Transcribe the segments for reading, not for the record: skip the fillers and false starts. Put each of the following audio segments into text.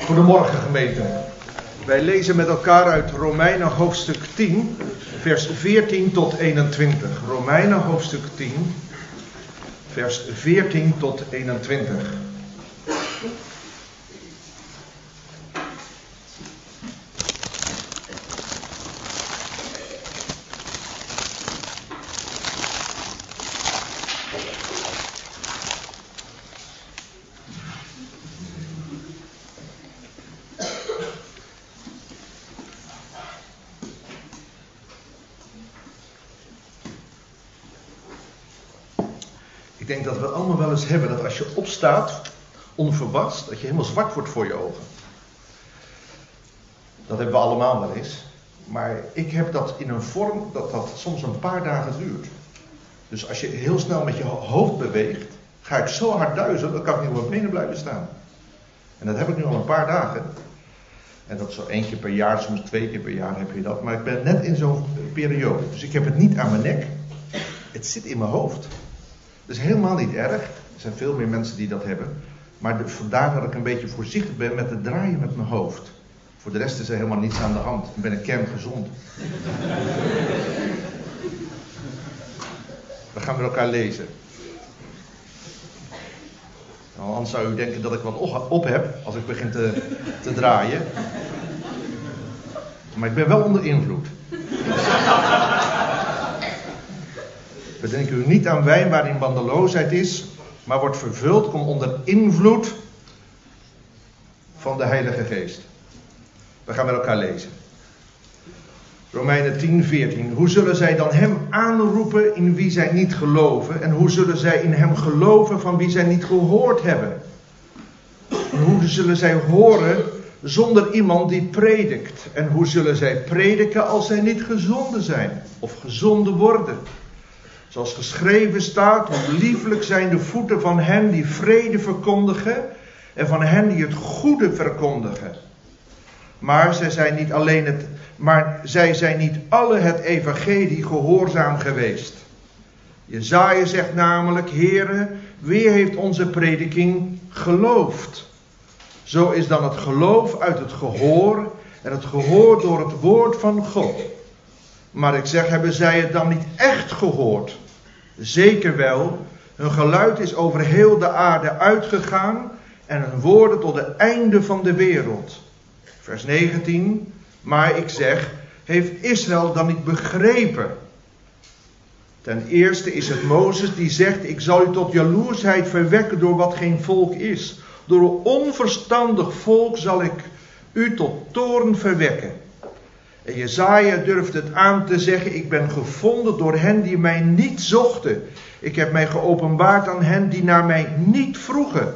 Goedemorgen gemeente. Wij lezen met elkaar uit Romeinen hoofdstuk 10, vers 14 tot 21. Romeinen hoofdstuk 10, vers 14 tot 21. Ik denk dat we allemaal wel eens hebben dat als je opstaat, onverwachts, dat je helemaal zwart wordt voor je ogen. Dat hebben we allemaal wel eens. Maar ik heb dat in een vorm dat soms een paar dagen duurt. Dus als je heel snel met je hoofd beweegt, ga ik zo hard duizelen, dan kan ik niet op mijn benen blijven staan. En dat heb ik nu al een paar dagen. En dat zo 1 keer per jaar, soms 2 keer per jaar heb je dat. Maar ik ben net in zo'n periode. Dus ik heb het niet aan mijn nek. Het zit in mijn hoofd. Dat is helemaal niet erg. Er zijn veel meer mensen die dat hebben. Maar vandaar dat ik een beetje voorzichtig ben met het draaien met mijn hoofd. Voor de rest is er helemaal niets aan de hand. Ik ben een kerngezond. We gaan met elkaar lezen. Nou, anders zou u denken dat ik wat op heb als ik begin te draaien. Maar ik ben wel onder invloed. Bedenk u niet aan wijn waarin bandeloosheid is, maar wordt vervuld, kom onder invloed van de Heilige Geest. We gaan met elkaar lezen. Romeinen 10, 14. Hoe zullen zij dan hem aanroepen in wie zij niet geloven? En hoe zullen zij in hem geloven van wie zij niet gehoord hebben? En hoe zullen zij horen zonder iemand die predikt? En hoe zullen zij prediken als zij niet gezonden zijn of gezonden worden? Zoals geschreven staat, hoe lieflijk zijn de voeten van hen die vrede verkondigen en van hen die het goede verkondigen. Maar zij zijn niet alle het evangelie gehoorzaam geweest. Jesaja zegt namelijk, Heere, wie heeft onze prediking geloofd? Zo is dan het geloof uit het gehoor en het gehoor door het woord van God. Maar ik zeg, hebben zij het dan niet echt gehoord? Zeker wel, hun geluid is over heel de aarde uitgegaan en hun woorden tot het einde van de wereld. Vers 19, maar ik zeg, heeft Israël dan niet begrepen? Ten eerste is het Mozes die zegt, ik zal u tot jaloersheid verwekken door wat geen volk is. Door een onverstandig volk zal ik u tot toorn verwekken. En Jesaja durft het aan te zeggen, ik ben gevonden door hen die mij niet zochten. Ik heb mij geopenbaard aan hen die naar mij niet vroegen.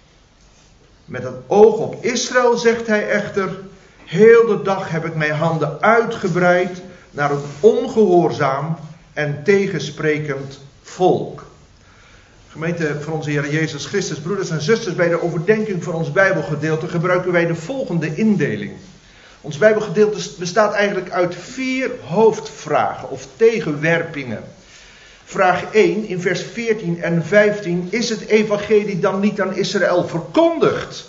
Met het oog op Israël zegt hij echter, heel de dag heb ik mijn handen uitgebreid naar een ongehoorzaam en tegensprekend volk. Gemeente van onze Heer Jezus Christus, broeders en zusters, bij de overdenking van ons Bijbelgedeelte gebruiken wij de volgende indeling. Ons Bijbelgedeelte bestaat eigenlijk uit 4 hoofdvragen of tegenwerpingen. Vraag 1 in vers 14 en 15. Is het evangelie dan niet aan Israël verkondigd?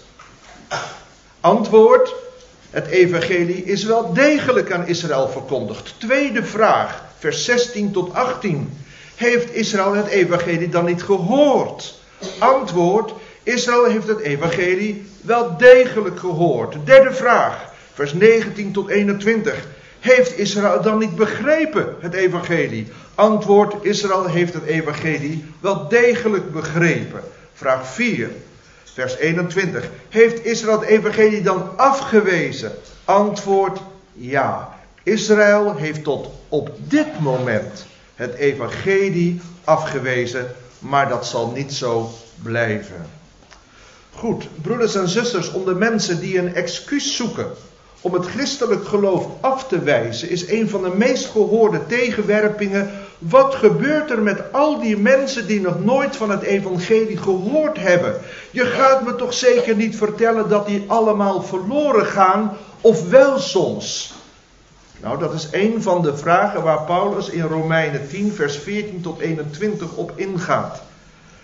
Antwoord. Het evangelie is wel degelijk aan Israël verkondigd. Tweede vraag, vers 16 tot 18. Heeft Israël het evangelie dan niet gehoord? Antwoord. Israël heeft het evangelie wel degelijk gehoord. Derde vraag. Vers 19 tot 21. Heeft Israël dan niet begrepen het evangelie? Antwoord, Israël heeft het evangelie wel degelijk begrepen. Vraag 4, vers 21. Heeft Israël het evangelie dan afgewezen? Antwoord, ja. Israël heeft tot op dit moment het evangelie afgewezen, maar dat zal niet zo blijven. Goed, broeders en zusters, onder mensen die een excuus zoeken om het christelijk geloof af te wijzen, is een van de meest gehoorde tegenwerpingen. Wat gebeurt er met al die mensen die nog nooit van het evangelie gehoord hebben? Je gaat me toch zeker niet vertellen dat die allemaal verloren gaan, of wel soms? Nou, dat is een van de vragen waar Paulus in Romeinen 10 vers 14 tot 21 op ingaat.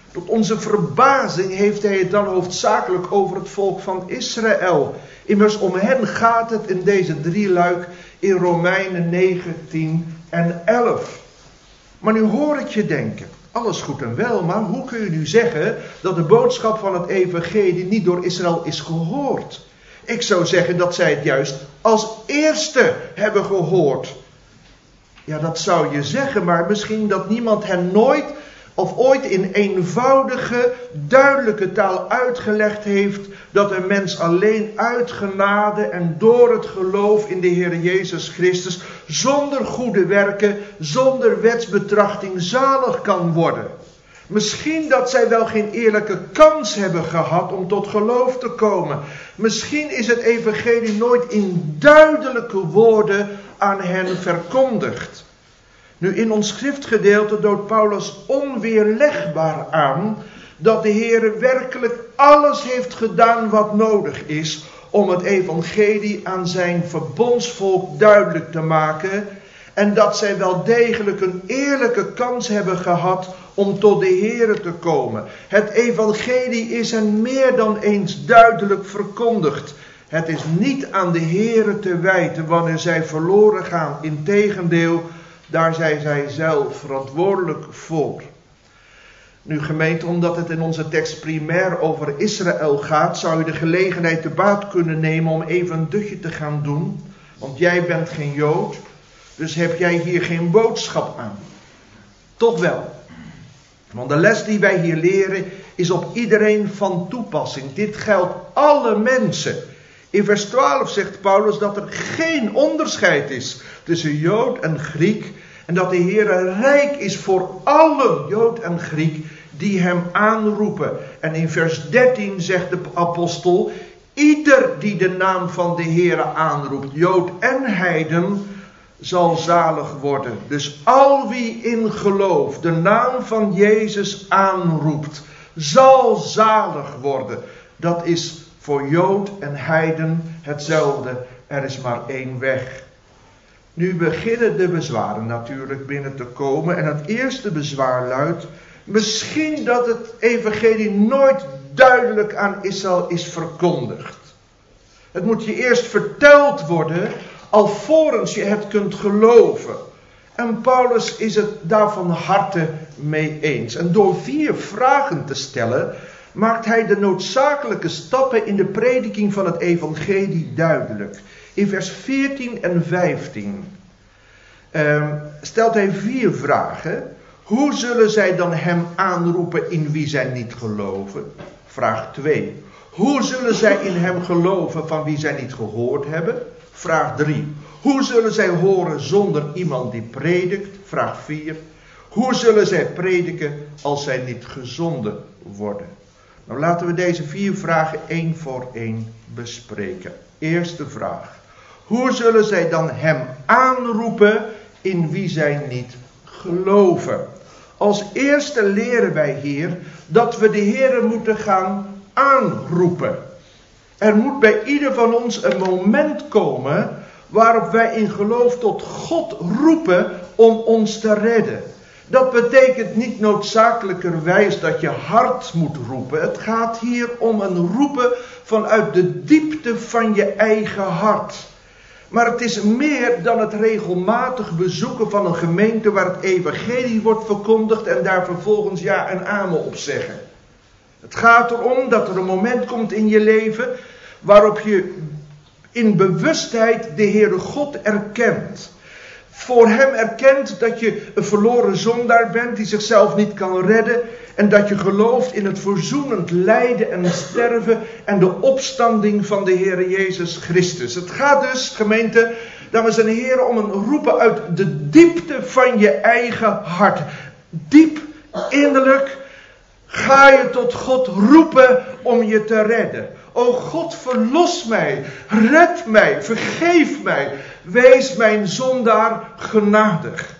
Tot onze verbazing heeft hij het dan hoofdzakelijk over het volk van Israël. Immers om hen gaat het in deze drieluik in Romeinen 19 en 11. Maar nu hoor ik je denken, alles goed en wel, maar hoe kun je nu zeggen dat de boodschap van het evangelie niet door Israël is gehoord? Ik zou zeggen dat zij het juist als eerste hebben gehoord. Ja, dat zou je zeggen, maar misschien dat niemand hen nooit of ooit in eenvoudige, duidelijke taal uitgelegd heeft dat een mens alleen uit genade en door het geloof in de Heer Jezus Christus zonder goede werken, zonder wetsbetrachting zalig kan worden. Misschien dat zij wel geen eerlijke kans hebben gehad om tot geloof te komen. Misschien is het evangelie nooit in duidelijke woorden aan hen verkondigd. Nu, in ons schriftgedeelte toont Paulus onweerlegbaar aan dat de Heer werkelijk alles heeft gedaan wat nodig is om het evangelie aan zijn verbondsvolk duidelijk te maken. En dat zij wel degelijk een eerlijke kans hebben gehad om tot de Heer te komen. Het evangelie is hen meer dan eens duidelijk verkondigd. Het is niet aan de Heer te wijten wanneer zij verloren gaan. Integendeel, daar zijn zij zelf verantwoordelijk voor. Nu gemeente, omdat het in onze tekst primair over Israël gaat, zou je de gelegenheid te baat kunnen nemen om even een dutje te gaan doen. Want jij bent geen Jood, dus heb jij hier geen boodschap aan. Toch wel. Want de les die wij hier leren is op iedereen van toepassing. Dit geldt alle mensen. In vers 12 zegt Paulus dat er geen onderscheid is tussen Jood en Griek. En dat de Heer rijk is voor alle Jood en Griek die hem aanroepen. En in vers 13 zegt de apostel: ieder die de naam van de Heer aanroept, Jood en heiden, zal zalig worden. Dus al wie in geloof de naam van Jezus aanroept, zal zalig worden. Dat is voor Jood en heiden hetzelfde. Er is maar één weg. Nu beginnen de bezwaren natuurlijk binnen te komen. En het eerste bezwaar luidt: misschien dat het evangelie nooit duidelijk aan Israël is verkondigd. Het moet je eerst verteld worden, alvorens je het kunt geloven. En Paulus is het daar van harte mee eens. En door 4 vragen te stellen, maakt hij de noodzakelijke stappen in de prediking van het evangelie duidelijk. In vers 14 en 15 stelt hij 4 vragen. Hoe zullen zij dan hem aanroepen in wie zij niet geloven? Vraag 2. Hoe zullen zij in hem geloven van wie zij niet gehoord hebben? Vraag 3. Hoe zullen zij horen zonder iemand die predikt? Vraag 4. Hoe zullen zij prediken als zij niet gezonden worden? Nou, laten we deze 4 vragen één voor één bespreken. Eerste vraag. Hoe zullen zij dan hem aanroepen in wie zij niet geloven? Als eerste leren wij hier dat we de Heer moeten gaan aanroepen. Er moet bij ieder van ons een moment komen waarop wij in geloof tot God roepen om ons te redden. Dat betekent niet noodzakelijkerwijs dat je hard moet roepen. Het gaat hier om een roepen vanuit de diepte van je eigen hart. Maar het is meer dan het regelmatig bezoeken van een gemeente waar het evangelie wordt verkondigd en daar vervolgens ja en amen op zeggen. Het gaat erom dat er een moment komt in je leven waarop je in bewustheid de Heere God erkent. Voor hem erkent dat je een verloren zondaar bent die zichzelf niet kan redden. En dat je gelooft in het verzoenend lijden en sterven en de opstanding van de Heer Jezus Christus. Het gaat dus, gemeente, dames en heren, om een roepen uit de diepte van je eigen hart. Diep, innerlijk, ga je tot God roepen om je te redden. O God, verlos mij, red mij, vergeef mij, wees mijn zondaar genadig.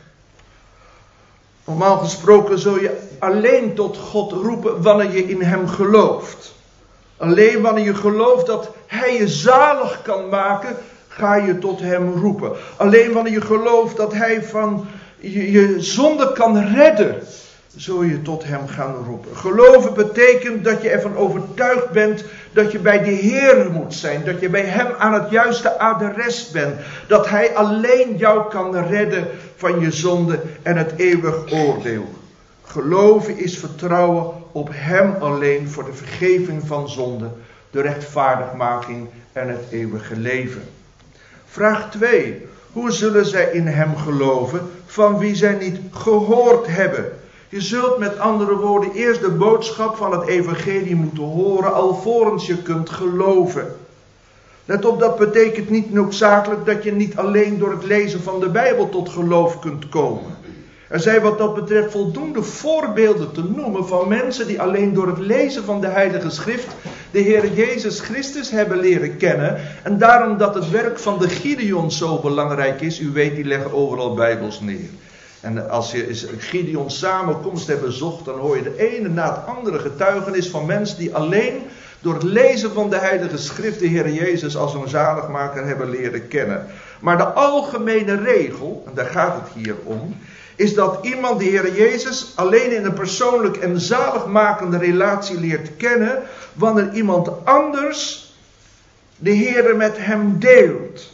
Normaal gesproken zul je alleen tot God roepen wanneer je in hem gelooft. Alleen wanneer je gelooft dat hij je zalig kan maken, ga je tot hem roepen. Alleen wanneer je gelooft dat hij van je zonde kan redden, zul je tot hem gaan roepen. Geloven betekent dat je ervan overtuigd bent dat je bij de Heer moet zijn. Dat je bij hem aan het juiste adres bent. Dat hij alleen jou kan redden van je zonde en het eeuwig oordeel. Geloven is vertrouwen op hem alleen voor de vergeving van zonde, de rechtvaardigmaking en het eeuwige leven. Vraag 2. Hoe zullen zij in hem geloven van wie zij niet gehoord hebben? Je zult met andere woorden eerst de boodschap van het evangelie moeten horen alvorens je kunt geloven. Let op, dat betekent niet noodzakelijk dat je niet alleen door het lezen van de Bijbel tot geloof kunt komen. Er zijn wat dat betreft voldoende voorbeelden te noemen van mensen die alleen door het lezen van de Heilige Schrift de Heer Jezus Christus hebben leren kennen. En daarom dat het werk van de Gideon zo belangrijk is. U weet, die leggen overal Bijbels neer. En als je Gideon's samenkomst hebt bezocht, dan hoor je de ene na het andere getuigenis van mensen die alleen door het lezen van de Heilige Schrift de Heer Jezus als een zaligmaker hebben leren kennen. Maar de algemene regel, en daar gaat het hier om, is dat iemand de Heer Jezus alleen in een persoonlijk en zaligmakende relatie leert kennen wanneer iemand anders de Heer met hem deelt.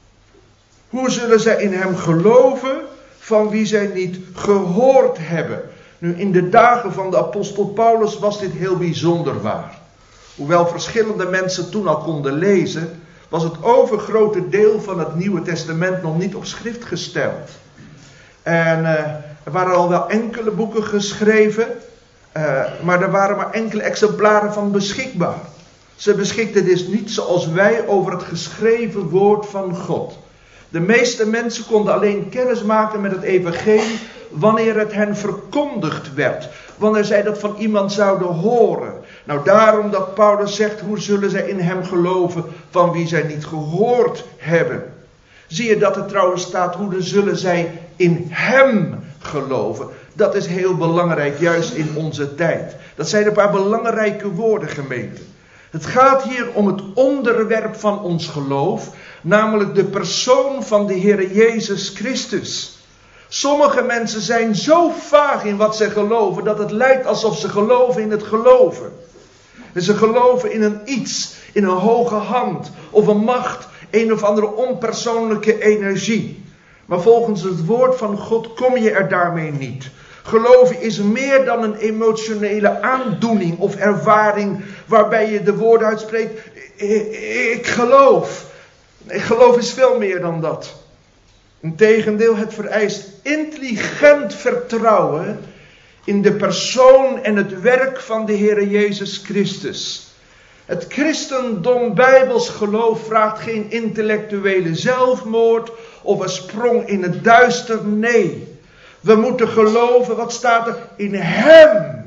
Hoe zullen zij in hem geloven van wie zij niet gehoord hebben? Nu, in de dagen van de apostel Paulus was dit heel bijzonder waar. Hoewel verschillende mensen toen al konden lezen, was het overgrote deel van het Nieuwe Testament nog niet op schrift gesteld. En er waren al wel enkele boeken geschreven, maar er waren maar enkele exemplaren van beschikbaar. Ze beschikten dus niet zoals wij over het geschreven woord van God. De meeste mensen konden alleen kennis maken met het evangelie wanneer het hen verkondigd werd. Wanneer zij dat van iemand zouden horen. Nou, daarom dat Paulus zegt, hoe zullen zij in hem geloven van wie zij niet gehoord hebben? Zie je dat er trouwens staat, hoe zullen zij in hem geloven? Dat is heel belangrijk, juist in onze tijd. Dat zijn een paar belangrijke woorden, gemeente. Het gaat hier om het onderwerp van ons geloof, namelijk de persoon van de Heer Jezus Christus. Sommige mensen zijn zo vaag in wat ze geloven, dat het lijkt alsof ze geloven in het geloven. En ze geloven in een iets, in een hoge hand of een macht, een of andere onpersoonlijke energie. Maar volgens het woord van God kom je er daarmee niet. Geloven is meer dan een emotionele aandoening of ervaring waarbij je de woorden uitspreekt, ik geloof. Nee, geloof is veel meer dan dat. Integendeel, het vereist intelligent vertrouwen in de persoon en het werk van de Heer Jezus Christus. Het christendom bijbels geloof vraagt geen intellectuele zelfmoord of een sprong in het duister. Nee, we moeten geloven, wat staat er? In hem.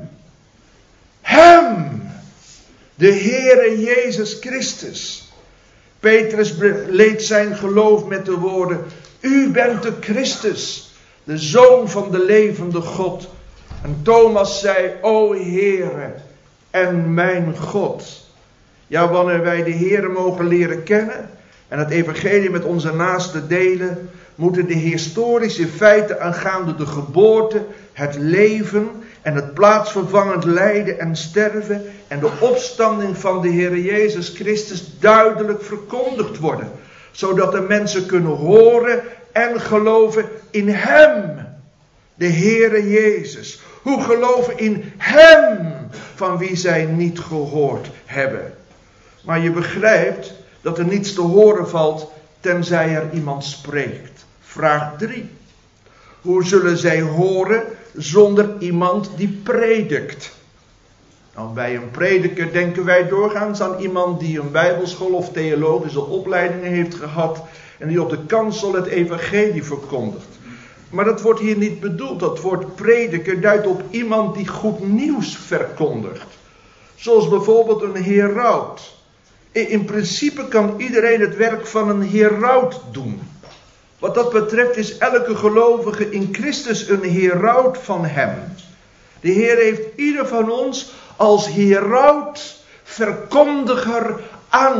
Hem. De Heere Jezus Christus. Petrus leed zijn geloof met de woorden, u bent de Christus, de Zoon van de levende God. En Thomas zei, o Heere en mijn God. Ja, wanneer wij de Heere mogen leren kennen en het evangelie met onze naasten delen, moeten de historische feiten aangaande de geboorte, het leven en het plaatsvervangend lijden en sterven en de opstanding van de Heer Jezus Christus duidelijk verkondigd worden. Zodat de mensen kunnen horen en geloven in hem, de Heere Jezus. Hoe geloven in hem, van wie zij niet gehoord hebben. Maar je begrijpt dat er niets te horen valt, tenzij er iemand spreekt. Vraag 3. Hoe zullen zij horen zonder iemand die predikt? Nou, bij een prediker denken wij doorgaans aan iemand die een bijbelschool of theologische opleidingen heeft gehad en die op de kansel het evangelie verkondigt. Maar dat wordt hier niet bedoeld. Dat woord prediker duidt op iemand die goed nieuws verkondigt. Zoals bijvoorbeeld een heraut. In principe kan iedereen het werk van een heraut doen. Wat dat betreft is elke gelovige in Christus een heraut van hem. De Heer heeft ieder van ons als heraut, verkondiger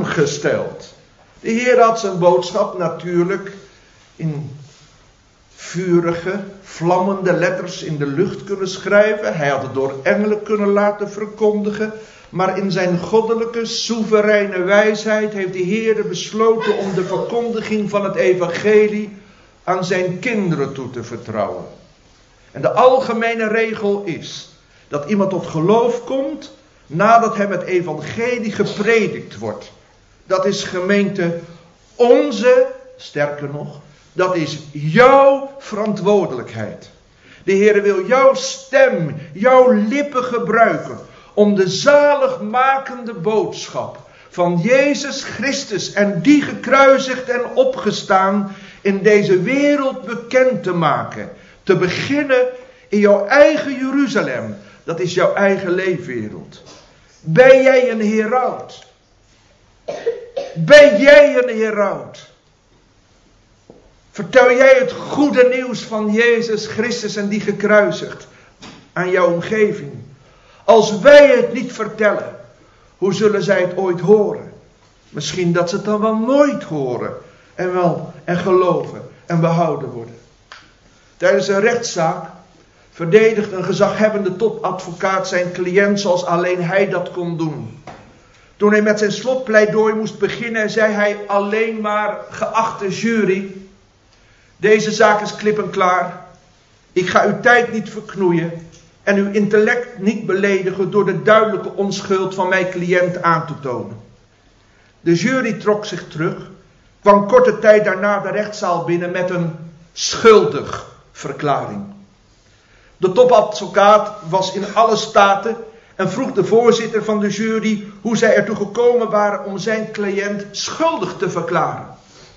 aangesteld. De Heer had zijn boodschap natuurlijk in vurige, vlammende letters in de lucht kunnen schrijven. Hij had het door engelen kunnen laten verkondigen. Maar in zijn goddelijke, soevereine wijsheid heeft de Heer besloten om de verkondiging van het evangelie aan zijn kinderen toe te vertrouwen. En de algemene regel is dat iemand tot geloof komt nadat hem het evangelie gepredikt wordt. Dat is, gemeente, onze, sterker nog, dat is jouw verantwoordelijkheid. De Heer wil jouw stem, jouw lippen gebruiken om de zaligmakende boodschap van Jezus Christus en die gekruisigd en opgestaan in deze wereld bekend te maken. Te beginnen in jouw eigen Jeruzalem. Dat is jouw eigen leefwereld. Ben jij een heraut? Ben jij een heraut? Vertel jij het goede nieuws van Jezus Christus en die gekruisigd aan jouw omgeving? Als wij het niet vertellen, hoe zullen zij het ooit horen? Misschien dat ze het dan wel nooit horen en geloven en behouden worden. Tijdens een rechtszaak verdedigt een gezaghebbende topadvocaat zijn cliënt zoals alleen hij dat kon doen. Toen hij met zijn slotpleidooi moest beginnen, zei hij alleen maar: geachte jury, deze zaak is klip en klaar. Ik ga uw tijd niet verknoeien en uw intellect niet beledigen door de duidelijke onschuld van mijn cliënt aan te tonen. De jury trok zich terug, kwam korte tijd daarna de rechtszaal binnen met een schuldig verklaring. De topadvocaat was in alle staten en vroeg de voorzitter van de jury hoe zij ertoe gekomen waren om zijn cliënt schuldig te verklaren.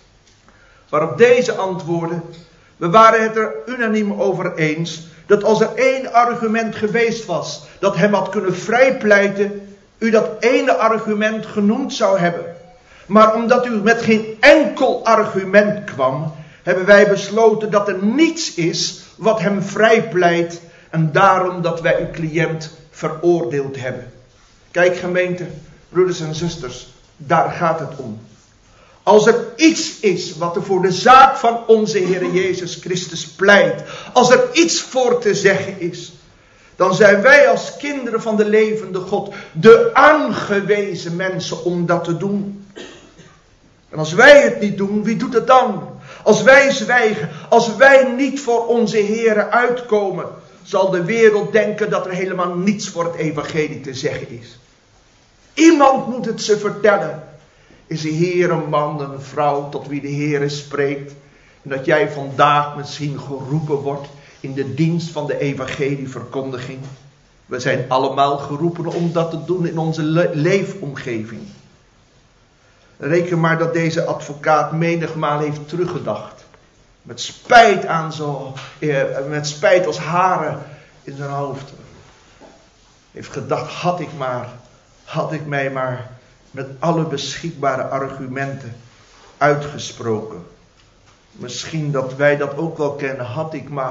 Waarop deze antwoordde: we waren het er unaniem over eens dat als er één argument geweest was dat hem had kunnen vrijpleiten, u dat ene argument genoemd zou hebben. Maar omdat u met geen enkel argument kwam, hebben wij besloten dat er niets is wat hem vrijpleit en daarom dat wij uw cliënt veroordeeld hebben. Kijk gemeente, broeders en zusters, daar gaat het om. Als er iets is wat er voor de zaak van onze Heer Jezus Christus pleit, als er iets voor te zeggen is, dan zijn wij als kinderen van de levende God de aangewezen mensen om dat te doen. En als wij het niet doen, wie doet het dan? Als wij zwijgen, als wij niet voor onze Heer uitkomen, zal de wereld denken dat er helemaal niets voor het evangelie te zeggen is. Iemand moet het ze vertellen. Is de Heer een man, een vrouw tot wie de Heer spreekt? En dat jij vandaag misschien geroepen wordt in de dienst van de evangelieverkondiging. We zijn allemaal geroepen om dat te doen in onze leefomgeving. Reken maar dat deze advocaat menigmaal heeft teruggedacht. Met spijt als haren in zijn hoofd. Heeft gedacht, had ik mij maar met alle beschikbare argumenten uitgesproken. Misschien dat wij dat ook wel kennen. Had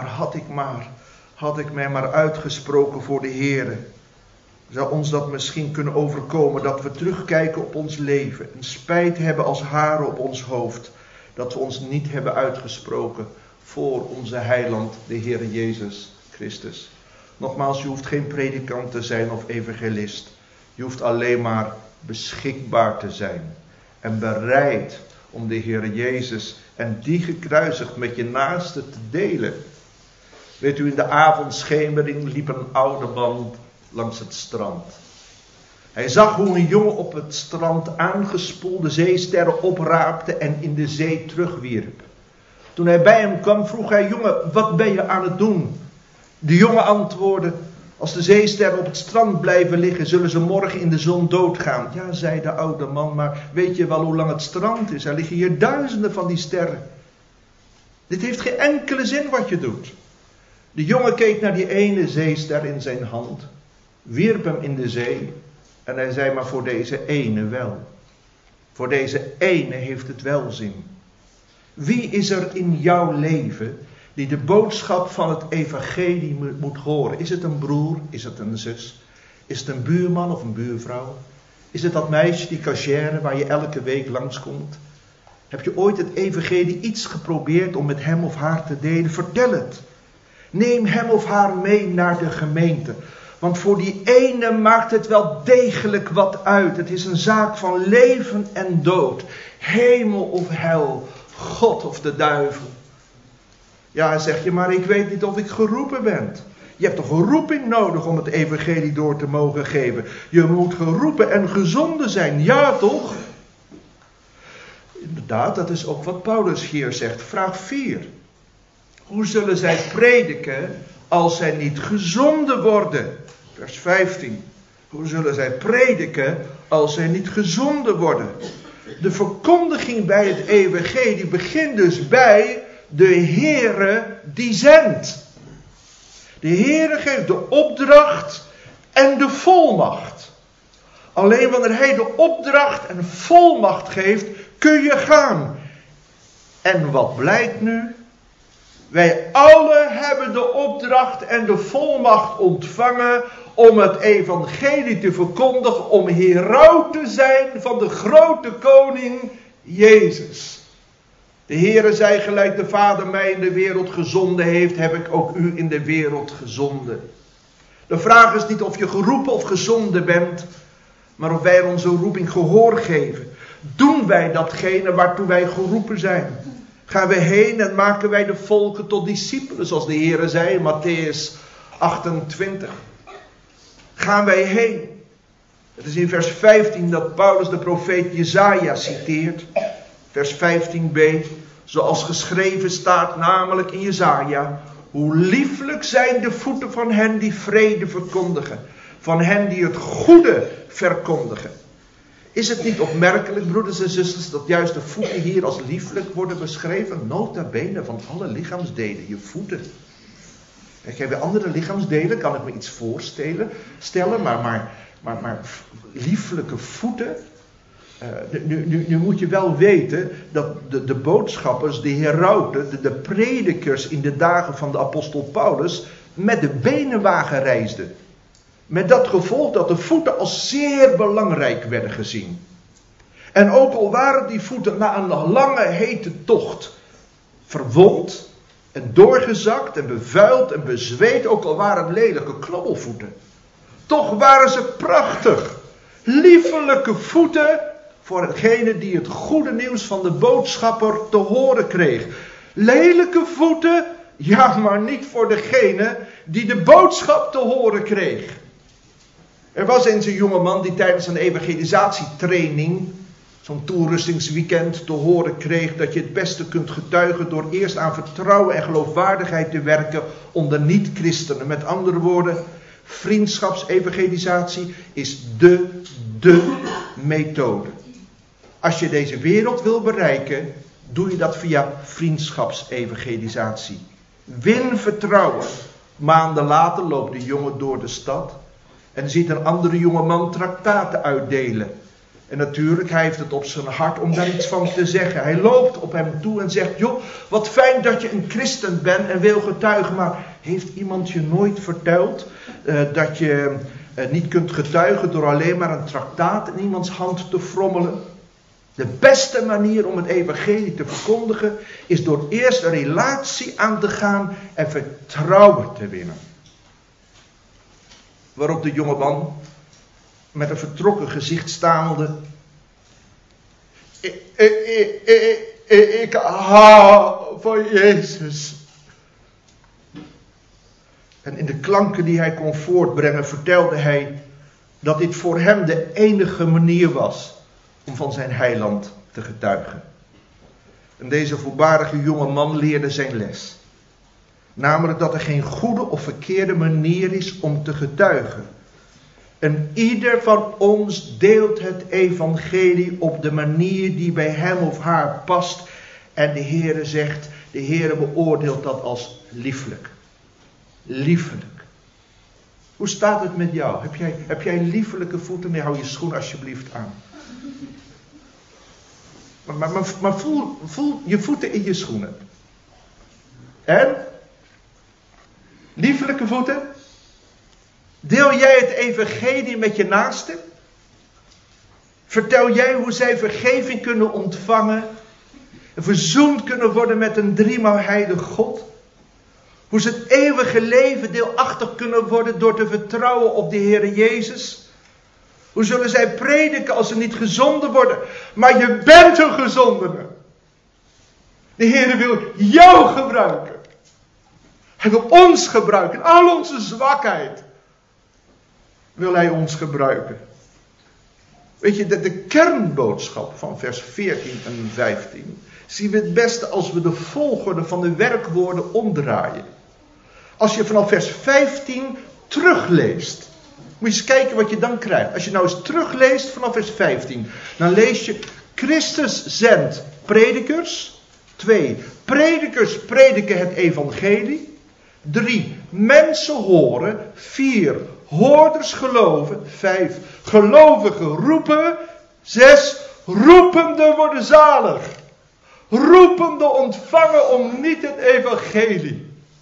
ik mij maar uitgesproken voor de Heere. Zou ons dat misschien kunnen overkomen, dat we terugkijken op ons leven en spijt hebben als haren op ons hoofd, dat we ons niet hebben uitgesproken voor onze heiland, de Heere Jezus Christus. Nogmaals, je hoeft geen predikant te zijn of evangelist. Je hoeft alleen maar beschikbaar te zijn en bereid om de Heere Jezus en die gekruisigd met je naaste te delen. Weet u, in de avondschemering liep een oude man langs het strand. Hij zag hoe een jongen op het strand aangespoelde zeesterren opraapte en in de zee terugwierp. Toen hij bij hem kwam, vroeg hij: jongen, wat ben je aan het doen? De jongen antwoordde: als de zeesterren op het strand blijven liggen, zullen ze morgen in de zon doodgaan. Ja, zei de oude man, maar weet je wel hoe lang het strand is? Er liggen hier duizenden van die sterren. Dit heeft geen enkele zin wat je doet. De jongen keek naar die ene zeester in zijn hand, wierp hem in de zee en hij zei: maar voor deze ene wel. Voor deze ene heeft het wel zin. Wie is er in jouw leven die de boodschap van het evangelie moet horen? Is het een broer? Is het een zus? Is het een buurman of een buurvrouw? Is het dat meisje, die cashier waar je elke week langskomt? Heb je ooit het evangelie iets geprobeerd om met hem of haar te delen? Vertel het. Neem hem of haar mee naar de gemeente. Want voor die ene maakt het wel degelijk wat uit. Het is een zaak van leven en dood. Hemel of hel. God of de duivel. Ja, zeg je, maar ik weet niet of ik geroepen ben. Je hebt toch een roeping nodig om het evangelie door te mogen geven. Je moet geroepen en gezonden zijn. Ja, toch? Inderdaad, dat is ook wat Paulus hier zegt. Vraag 4. Hoe zullen zij prediken als zij niet gezonden worden? Vers 15. Hoe zullen zij prediken als zij niet gezonden worden? De verkondiging bij het evangelie begint dus bij de Heere die zendt. De Heere geeft de opdracht en de volmacht. Alleen wanneer hij de opdracht en volmacht geeft, kun je gaan. En wat blijkt nu? Wij allen hebben de opdracht en de volmacht ontvangen om het evangelie te verkondigen, om heraut te zijn van de grote koning Jezus. De Heere zei gelijk de Vader mij in de wereld gezonden heeft, heb ik ook u in de wereld gezonden. De vraag is niet of je geroepen of gezonden bent, maar of wij onze roeping gehoor geven. Doen wij datgene waartoe wij geroepen zijn? Gaan we heen en maken wij de volken tot discipelen, zoals de Heere zei in Mattheüs 28. Gaan wij heen. Het is in vers 15 dat Paulus de profeet Jesaja citeert. Vers 15b, zoals geschreven staat namelijk in Jesaja. Hoe lieflijk zijn de voeten van hen die vrede verkondigen. Van hen die het goede verkondigen. Is het niet opmerkelijk, broeders en zusters, dat juist de voeten hier als lieflijk worden beschreven? Nota bene van alle lichaamsdelen, je voeten. Kijk, bij andere lichaamsdelen kan ik me iets voorstellen, maar lieflijke voeten. Nu moet je wel weten dat de boodschappers, de herauten, de predikers in de dagen van de apostel Paulus met de benenwagen reisden. Met dat gevolg dat de voeten als zeer belangrijk werden gezien. En ook al waren die voeten na een lange hete tocht verwond en doorgezakt en bevuild en bezweet, ook al waren het lelijke knobbelvoeten. Toch waren ze prachtig, liefelijke voeten voor degene die het goede nieuws van de boodschapper te horen kreeg. Lelijke voeten, ja, maar niet voor degene die de boodschap te horen kreeg. Er was eens een jongeman die tijdens een evangelisatietraining, zo'n toerustingsweekend, te horen kreeg dat je het beste kunt getuigen door eerst aan vertrouwen en geloofwaardigheid te werken onder niet-christenen. Met andere woorden, vriendschapsevangelisatie is de methode. Als je deze wereld wil bereiken, doe je dat via vriendschapsevangelisatie. Win vertrouwen. Maanden later loopt de jongen door de stad en ziet een andere jongeman traktaten uitdelen. En natuurlijk, hij heeft het op zijn hart om daar iets van te zeggen. Hij loopt op hem toe en zegt, joh, wat fijn dat je een christen bent en wil getuigen. Maar heeft iemand je nooit verteld dat je niet kunt getuigen door alleen maar een traktaat in iemands hand te frommelen? De beste manier om het evangelie te verkondigen is door eerst een relatie aan te gaan en vertrouwen te winnen. Waarop de jongeman met een vertrokken gezicht stamelde. Ik hou van Jezus. En in de klanken die hij kon voortbrengen vertelde hij dat dit voor hem de enige manier was om van zijn heiland te getuigen. En deze voorbarige jonge man leerde zijn les. Namelijk dat er geen goede of verkeerde manier is om te getuigen. En ieder van ons deelt het evangelie op de manier die bij hem of haar past. En de Heere zegt, de Heere beoordeelt dat als lieflijk. Liefelijk. Hoe staat het met jou? Heb jij liefelijke voeten? Nee, hou je schoen alsjeblieft aan. Maar voel je voeten in je schoenen. En? Liefelijke voeten? Deel jij het evangelie met je naasten? Vertel jij hoe zij vergeving kunnen ontvangen verzoend kunnen worden met een driemaal heilige God. Hoe ze het eeuwige leven deelachtig kunnen worden door te vertrouwen op de Heere Jezus. Hoe zullen zij prediken als ze niet gezonden worden? Maar je bent een gezondene. De Heere wil jou gebruiken. Hij wil ons gebruiken. Al onze zwakheid wil hij ons gebruiken. Weet je, de kernboodschap van vers 14 en 15 zien we het beste als we de volgorde van de werkwoorden omdraaien. Als je vanaf vers 15 terugleest, moet je eens kijken wat je dan krijgt. Als je nou eens terugleest vanaf vers 15, dan lees je: Christus zendt predikers. 2. Predikers prediken het evangelie. 3. Mensen horen. 4. Hoorders geloven. 5. Gelovigen roepen. 6. Roependen worden zalig. Roependen ontvangen om niet het evangelie.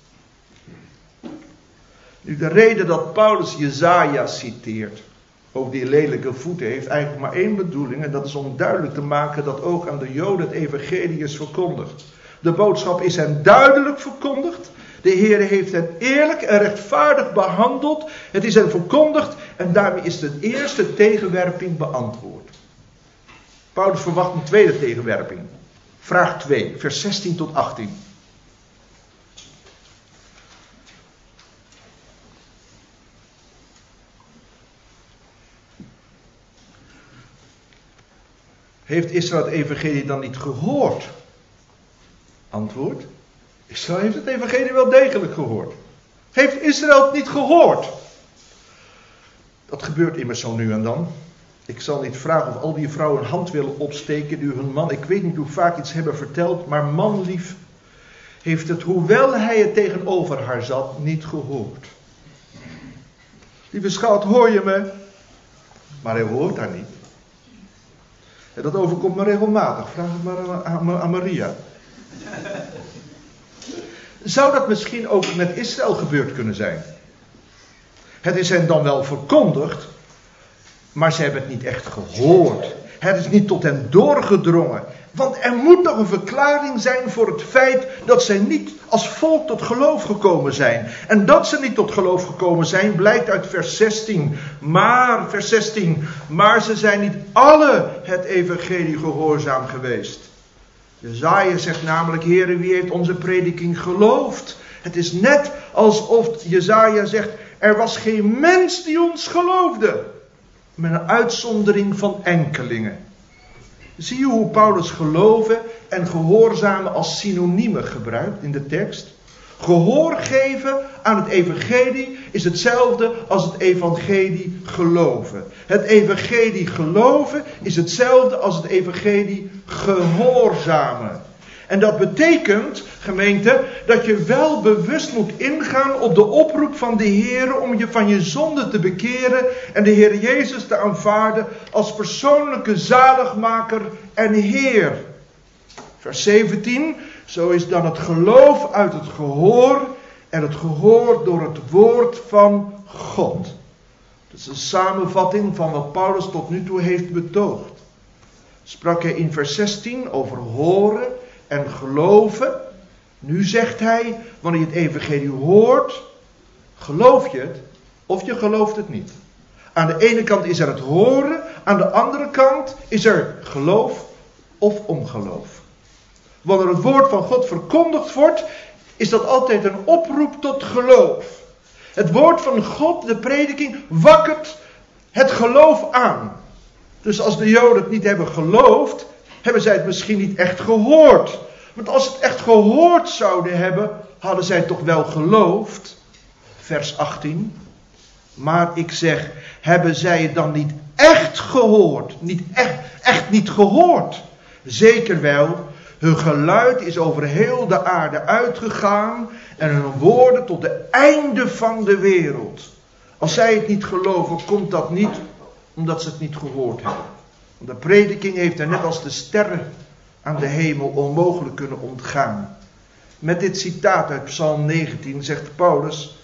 Nu, de reden dat Paulus Jesaja citeert over die lelijke voeten heeft eigenlijk maar één bedoeling. En dat is om duidelijk te maken dat ook aan de Joden het evangelie is verkondigd. De boodschap is hen duidelijk verkondigd. De Heer heeft hen eerlijk en rechtvaardig behandeld. Het is hen verkondigd en daarmee is de eerste tegenwerping beantwoord. Paulus verwacht een tweede tegenwerping. Vraag 2, vers 16 tot 18. Heeft Israël het evangelie dan niet gehoord? Antwoord: Israël heeft het evangelie wel degelijk gehoord. Heeft Israël het niet gehoord? Dat gebeurt immers zo nu en dan. Ik zal niet vragen of al die vrouwen een hand willen opsteken die hun man, ik weet niet hoe vaak iets hebben verteld, maar manlief heeft het, hoewel hij het tegenover haar zat, niet gehoord. Lieve schat, hoor je me? Maar hij hoort haar niet. En dat overkomt me regelmatig. Vraag het maar aan Maria. Zou dat misschien ook met Israël gebeurd kunnen zijn? Het is hen dan wel verkondigd, maar ze hebben het niet echt gehoord. Het is niet tot hen doorgedrongen. Want er moet toch een verklaring zijn voor het feit dat zij niet als volk tot geloof gekomen zijn. En dat ze niet tot geloof gekomen zijn blijkt uit vers 16. Maar ze zijn niet alle het evangelie gehoorzaam geweest. Jesaja zegt namelijk: Heere, wie heeft onze prediking geloofd? Het is net alsof Jesaja zegt: er was geen mens die ons geloofde. Met een uitzondering van enkelingen. Zie je hoe Paulus geloven en gehoorzamen als synoniemen gebruikt in de tekst? Gehoor geven aan het evangelie is hetzelfde als het evangelie geloven. Het evangelie geloven is hetzelfde als het evangelie gehoorzamen. En dat betekent, gemeente, dat je wel bewust moet ingaan op de oproep van de Heer om je van je zonde te bekeren en de Heer Jezus te aanvaarden als persoonlijke zaligmaker en Heer. Vers 17, zo is dan het geloof uit het gehoor en het gehoor door het woord van God. Dat is een samenvatting van wat Paulus tot nu toe heeft betoogd. Sprak hij in vers 16 over horen en geloven. Nu zegt hij, wanneer je het evangelie hoort, geloof je het of je gelooft het niet. Aan de ene kant is er het horen, aan de andere kant is er geloof of ongeloof. Wanneer het woord van God verkondigd wordt, is dat altijd een oproep tot geloof. Het woord van God, de prediking, wakkert het geloof aan. Dus als de Joden het niet hebben geloofd, hebben zij het misschien niet echt gehoord. Want als ze het echt gehoord zouden hebben, hadden zij toch wel geloofd. Vers 18. Maar ik zeg, hebben zij het dan niet echt gehoord? Niet echt niet gehoord. Zeker wel, hun geluid is over heel de aarde uitgegaan en hun woorden tot de einde van de wereld. Als zij het niet geloven, komt dat niet omdat ze het niet gehoord hebben. Want de prediking heeft er net als de sterren aan de hemel onmogelijk kunnen ontgaan. Met dit citaat uit Psalm 19 zegt Paulus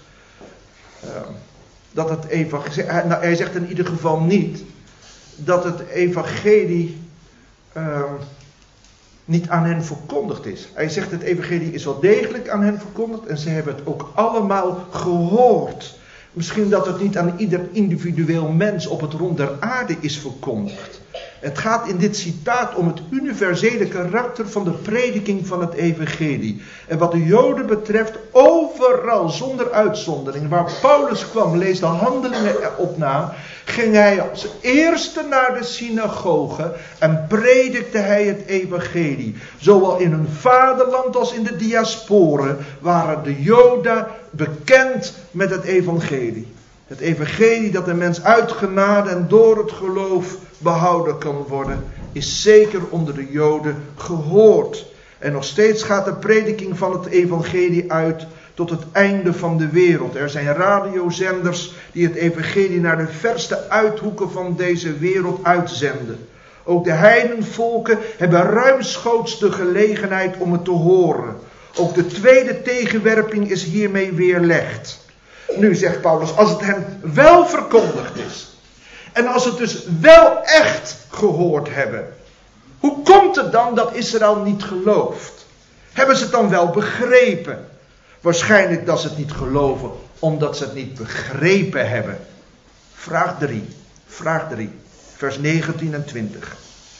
dat het evangelie, hij zegt in ieder geval niet dat het evangelie niet aan hen verkondigd is. Hij zegt het evangelie is wel degelijk aan hen verkondigd en ze hebben het ook allemaal gehoord. Misschien dat het niet aan ieder individueel mens op het rond der aarde is verkondigd. Het gaat in dit citaat om het universele karakter van de prediking van het evangelie. En wat de Joden betreft, overal zonder uitzondering, waar Paulus kwam, lees de Handelingen erop na, ging hij als eerste naar de synagoge en predikte hij het evangelie. Zowel in hun vaderland als in de diaspore waren de Joden bekend met het evangelie. Het evangelie dat de mens uit genade en door het geloof behouden kan worden, is zeker onder de Joden gehoord. En nog steeds gaat de prediking van het evangelie uit tot het einde van de wereld. Er zijn radiozenders die het evangelie naar de verste uithoeken van deze wereld uitzenden. Ook de heidenvolken hebben ruimschoots de gelegenheid om het te horen. Ook de tweede tegenwerping is hiermee weerlegd. Nu zegt Paulus, als het hen wel verkondigd is, en als ze het dus wel echt gehoord hebben, hoe komt het dan dat Israël niet gelooft? Hebben ze het dan wel begrepen? Waarschijnlijk dat ze het niet geloven, omdat ze het niet begrepen hebben. Vraag 3, vers 19 en 20.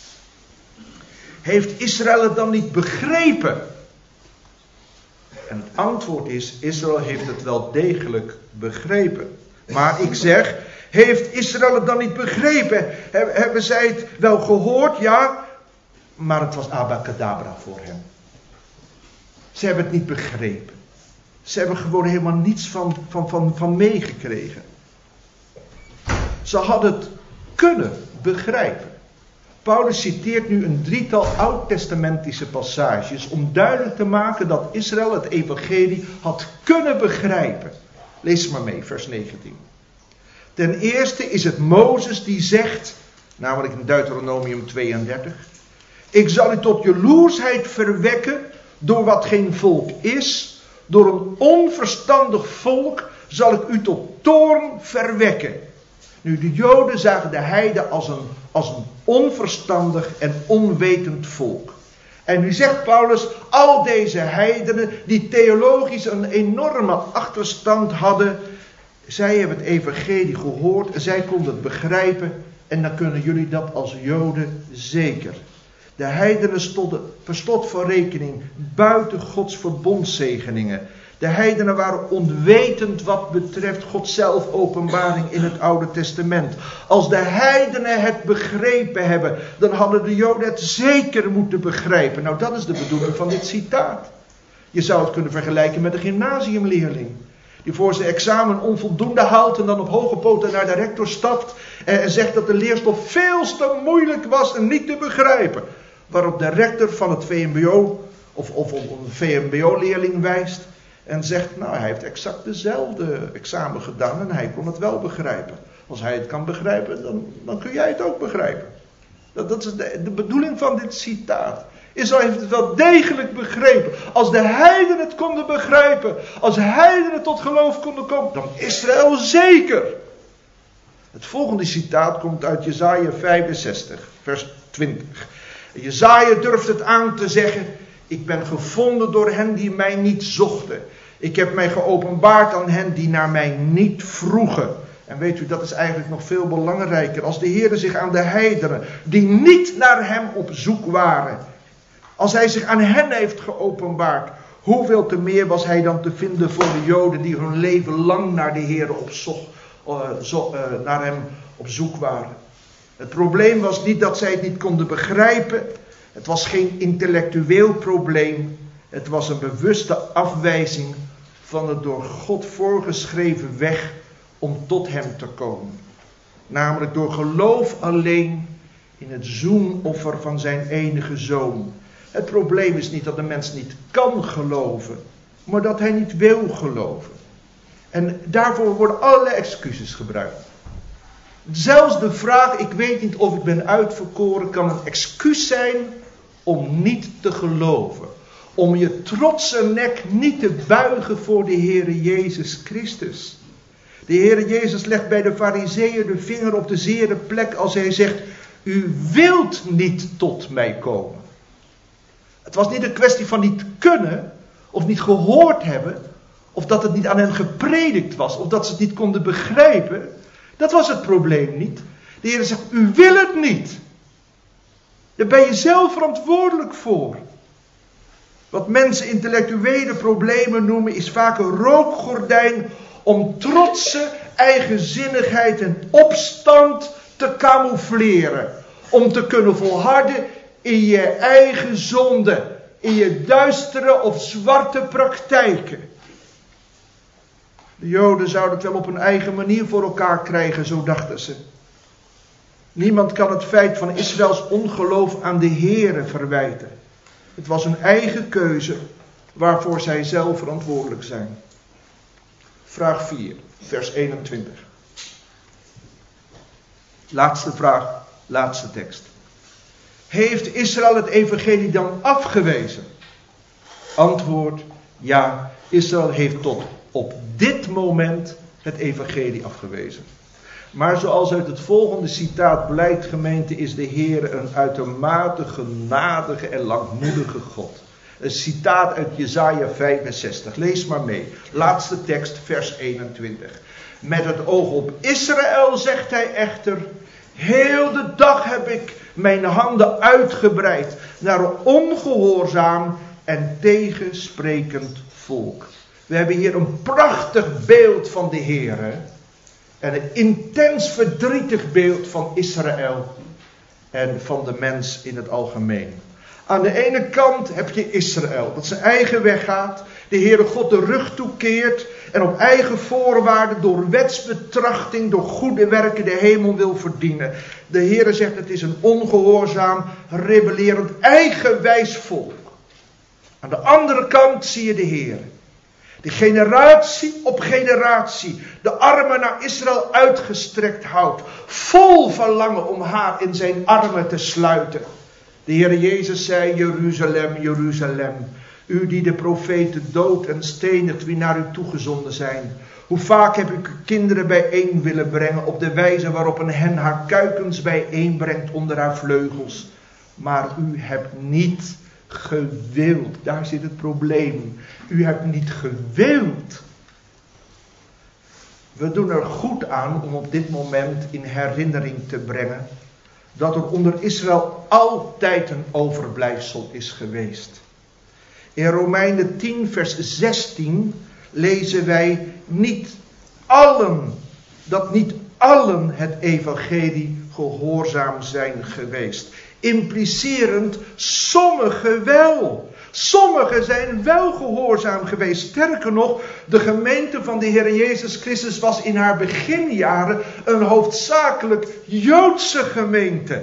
Heeft Israël het dan niet begrepen? En het antwoord is, Israël heeft het wel degelijk begrepen. Maar ik zeg, heeft Israël het dan niet begrepen? Hebben zij het wel gehoord? Ja, maar het was abacadabra voor hen. Ze hebben het niet begrepen. Ze hebben gewoon helemaal niets van meegekregen. Ze hadden het kunnen begrijpen. Paulus citeert nu een drietal oud-testamentische passages om duidelijk te maken dat Israël het evangelie had kunnen begrijpen. Lees maar mee, vers 19. Ten eerste is het Mozes die zegt, namelijk in Deuteronomium 32, ik zal u tot jaloersheid verwekken door wat geen volk is, door een onverstandig volk zal ik u tot toorn verwekken. Nu, de Joden zagen de heiden als een onverstandig en onwetend volk. En nu zegt Paulus, al deze heidenen die theologisch een enorme achterstand hadden, zij hebben het evangelie gehoord en zij konden het begrijpen en dan kunnen jullie dat als Joden zeker. De heidenen stonden per slot van rekening buiten Gods verbondszegeningen. De heidenen waren onwetend wat betreft Gods zelfopenbaring in het Oude Testament. Als de heidenen het begrepen hebben, dan hadden de Joden het zeker moeten begrijpen. Nou, dat is de bedoeling van dit citaat. Je zou het kunnen vergelijken met een gymnasiumleerling, die voor zijn examen onvoldoende haalt en dan op hoge poten naar de rector stapt en zegt dat de leerstof veel te moeilijk was en niet te begrijpen. Waarop de rector van het VMBO of een VMBO-leerling wijst en zegt, nou, hij heeft exact dezelfde examen gedaan en hij kon het wel begrijpen. Als hij het kan begrijpen, dan kun jij het ook begrijpen. Dat is de bedoeling van dit citaat. Israël heeft het wel degelijk begrepen. Als de heidenen het konden begrijpen, als heidenen tot geloof konden komen, dan Israël zeker. Het volgende citaat komt uit Jesaja 65, vers 20. Jesaja durft het aan te zeggen, ik ben gevonden door hen die mij niet zochten. Ik heb mij geopenbaard aan hen die naar mij niet vroegen. En weet u, dat is eigenlijk nog veel belangrijker. Als de Heer zich aan de heidenen, die niet naar hem op zoek waren, als hij zich aan hen heeft geopenbaard, hoeveel te meer was hij dan te vinden voor de Joden die hun leven lang naar de Heer naar hem op zoek waren. Het probleem was niet dat zij het niet konden begrijpen. Het was geen intellectueel probleem. Het was een bewuste afwijzing van de door God voorgeschreven weg om tot hem te komen. Namelijk door geloof alleen in het zoenoffer van zijn enige zoon. Het probleem is niet dat de mens niet kan geloven, maar dat hij niet wil geloven. En daarvoor worden allerlei excuses gebruikt. Zelfs de vraag, ik weet niet of ik ben uitverkoren, kan een excuus zijn om niet te geloven. Om je trotse nek niet te buigen voor de Heere Jezus Christus. De Heere Jezus legt bij de Farizeeën de vinger op de zere plek als hij zegt, u wilt niet tot mij komen. Het was niet een kwestie van niet kunnen, of niet gehoord hebben, of dat het niet aan hen gepredikt was, of dat ze het niet konden begrijpen. Dat was het probleem niet. De Heer zegt, u wil het niet. Daar ben je zelf verantwoordelijk voor. Wat mensen intellectuele problemen noemen, is vaak een rookgordijn om trotse eigenzinnigheid en opstand te camoufleren. Om te kunnen volharden in je eigen zonde, in je duistere of zwarte praktijken. De Joden zouden het wel op hun eigen manier voor elkaar krijgen, zo dachten ze. Niemand kan het feit van Israëls ongeloof aan de Here verwijten. Het was hun eigen keuze waarvoor zij zelf verantwoordelijk zijn. Vraag 4, vers 21. Laatste vraag, laatste tekst. Heeft Israël het evangelie dan afgewezen? Antwoord, ja, Israël heeft tot op dit moment het evangelie afgewezen. Maar zoals uit het volgende citaat blijkt, gemeente, is de Heer een uitermate genadige en langmoedige God. Een citaat uit Jesaja 65. Lees maar mee. Laatste tekst, vers 21. Met het oog op Israël, zegt hij echter, heel de dag heb ik mijn handen uitgebreid naar een ongehoorzaam en tegensprekend volk. We hebben hier een prachtig beeld van de Heer. En een intens verdrietig beeld van Israël en van de mens in het algemeen. Aan de ene kant heb je Israël, dat zijn eigen weg gaat, de Heere God de rug toekeert en op eigen voorwaarden door wetsbetrachting, door goede werken de hemel wil verdienen. De Heere zegt, het is een ongehoorzaam, rebellerend, eigenwijs volk. Aan de andere kant zie je de Heer. Die generatie op generatie de armen naar Israël uitgestrekt houdt. Vol verlangen om haar in zijn armen te sluiten. De Heer Jezus zei, Jeruzalem, Jeruzalem. U die de profeten doodt en stenigt wie naar u toegezonden zijn. Hoe vaak heb ik uw kinderen bijeen willen brengen op de wijze waarop een hen haar kuikens bijeenbrengt onder haar vleugels. Maar u hebt niet gewild. Daar zit het probleem. U hebt niet gewild. We doen er goed aan om op dit moment in herinnering te brengen dat er onder Israël altijd een overblijfsel is geweest. In Romeinen 10 vers 16 lezen wij dat niet allen het evangelie gehoorzaam zijn geweest. Implicerend, sommigen wel. Sommigen zijn wel gehoorzaam geweest. Sterker nog, de gemeente van de Heer Jezus Christus was in haar beginjaren een hoofdzakelijk Joodse gemeente.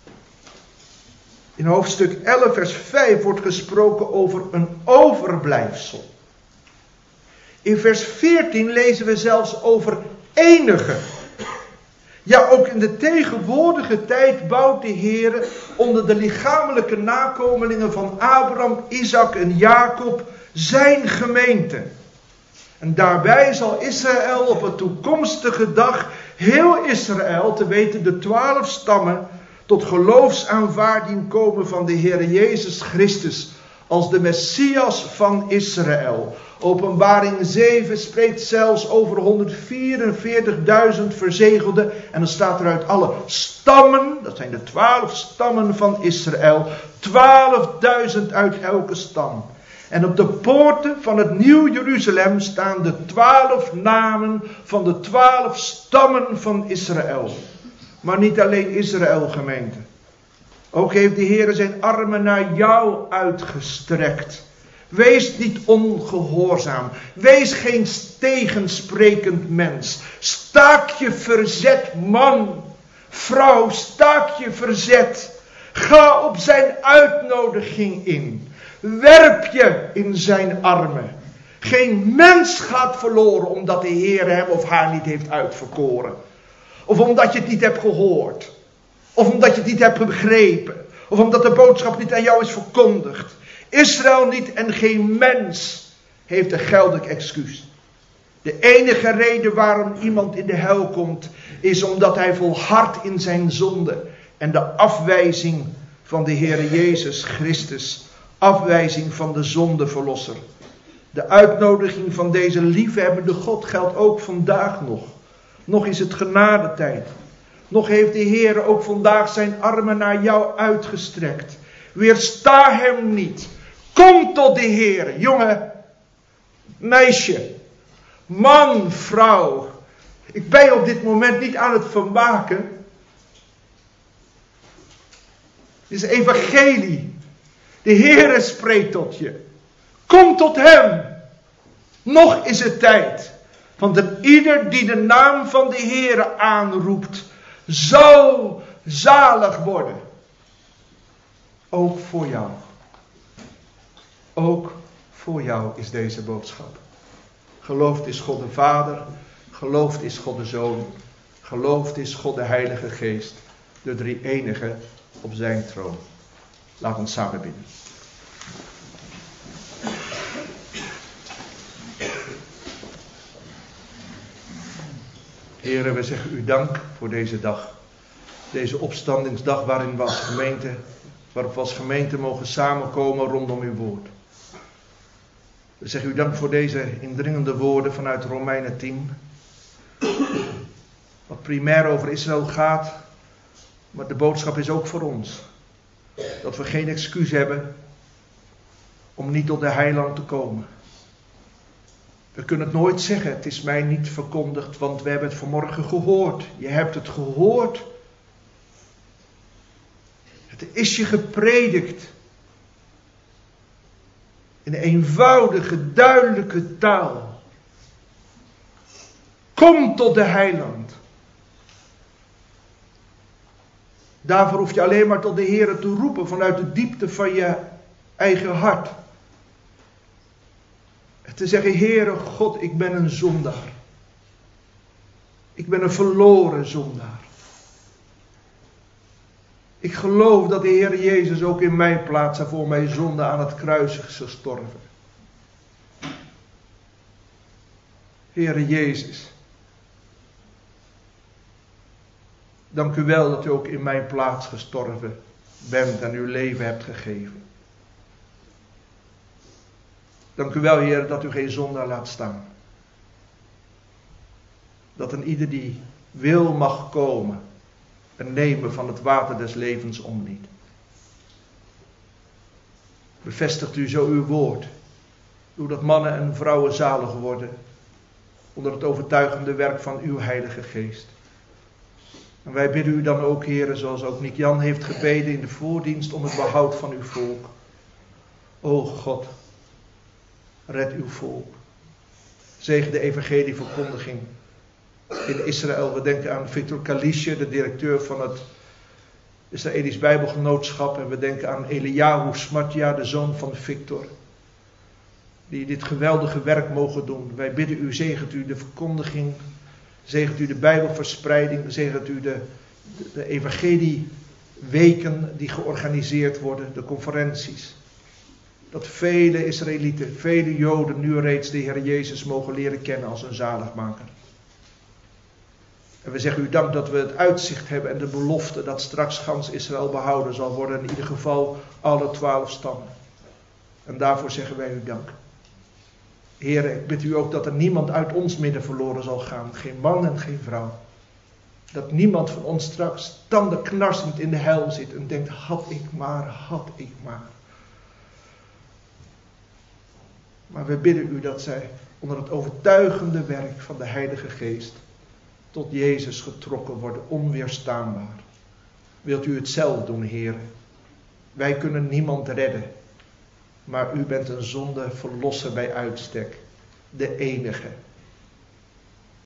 In hoofdstuk 11 vers 5 wordt gesproken over een overblijfsel. In vers 14 lezen we zelfs over enigen. Ja, ook in de tegenwoordige tijd bouwt de Heer onder de lichamelijke nakomelingen van Abraham, Isaac en Jacob zijn gemeente. En daarbij zal Israël op een toekomstige dag, heel Israël, te weten de 12 stammen, tot geloofsaanvaarding komen van de Heer Jezus Christus als de Messias van Israël. Openbaring 7 spreekt zelfs over 144.000 verzegelden. En dan staat er uit alle stammen, dat zijn de 12 stammen van Israël, 12.000 uit elke stam. En op de poorten van het Nieuw Jeruzalem staan de 12 namen van de 12 stammen van Israël. Maar niet alleen Israël, gemeente. Ook heeft de Heer zijn armen naar jou uitgestrekt. Wees niet ongehoorzaam. Wees geen tegensprekend mens. Staak je verzet, man. Vrouw, staak je verzet. Ga op zijn uitnodiging in. Werp je in zijn armen. Geen mens gaat verloren omdat de Heer hem of haar niet heeft uitverkoren. Of omdat je het niet hebt gehoord. Of omdat je het niet hebt begrepen. Of omdat de boodschap niet aan jou is verkondigd. Israël niet en geen mens heeft een geldig excuus. De enige reden waarom iemand in de hel komt, is omdat hij volhardt in zijn zonde en de afwijzing van de Heer Jezus Christus afwijzing van de zondeverlosser. De uitnodiging van deze liefhebbende God geldt ook vandaag nog. Nog is het genadetijd. Nog heeft de Heer ook vandaag zijn armen naar jou uitgestrekt. Weersta hem niet. Kom tot de Heer, jongen, meisje, man, vrouw. Ik ben je op dit moment niet aan het vermaken. Het is evangelie. De Heer spreekt tot je. Kom tot hem. Nog is het tijd. Want een ieder die de naam van de Heer aanroept, zal zalig worden. Ook voor jou. Ook voor jou is deze boodschap. Geloofd is God de Vader. Geloofd is God de Zoon. Geloofd is God de Heilige Geest. De drie-enige op zijn troon. Laat ons samen bidden. Heren, we zeggen u dank voor deze dag. Deze opstandingsdag waarop we als gemeente mogen samenkomen rondom uw woord. We zeggen u dank voor deze indringende woorden vanuit Romeinen 10. Wat primair over Israël gaat, maar de boodschap is ook voor ons. Dat we geen excuus hebben om niet tot de heiland te komen. We kunnen het nooit zeggen, het is mij niet verkondigd, want we hebben het vanmorgen gehoord. Je hebt het gehoord. Het is je gepredikt. In een eenvoudige, duidelijke taal. Kom tot de heiland. Daarvoor hoef je alleen maar tot de Heer te roepen vanuit de diepte van je eigen hart. En te zeggen, Heere God, ik ben een zondaar. Ik ben een verloren zondaar. Ik geloof dat de Heer Jezus ook in mijn plaats en voor mijn zonde aan het kruis is gestorven. Heere Jezus, dank u wel dat u ook in mijn plaats gestorven bent en uw leven hebt gegeven. Dank u wel, Heer, dat u geen zondaar laat staan. Dat een ieder die wil mag komen en nemen van het water des levens om niet. Bevestigt u zo uw woord, doordat mannen en vrouwen zalig worden, onder het overtuigende werk van uw Heilige Geest. En wij bidden u dan ook, Heer, zoals ook Nick Jan heeft gebeden in de voordienst, om het behoud van uw volk. O God, red uw volk. Zegen de evangelieverkondiging in Israël. We denken aan Victor Kalisje, de directeur van het Israëlisch Bijbelgenootschap. En we denken aan Eliyahu Smatja, de zoon van Victor. Die dit geweldige werk mogen doen. Wij bidden u, zegent u de verkondiging. Zegent u de Bijbelverspreiding. Zegent u de evangelieweken die georganiseerd worden. De conferenties. Dat vele Israëlieten, vele Joden nu reeds de Heer Jezus mogen leren kennen als een zaligmaker. En we zeggen u dank dat we het uitzicht hebben en de belofte dat straks gans Israël behouden zal worden. In ieder geval alle 12 stammen. En daarvoor zeggen wij u dank. Heer, ik bid u ook dat er niemand uit ons midden verloren zal gaan. Geen man en geen vrouw. Dat niemand van ons straks tandenknarsend in de hel zit en denkt, had ik maar, had ik maar. Maar we bidden u dat zij onder het overtuigende werk van de Heilige Geest tot Jezus getrokken worden, onweerstaanbaar. Wilt u het zelf doen, Heer? Wij kunnen niemand redden, maar u bent een zondeverlosser bij uitstek, de enige.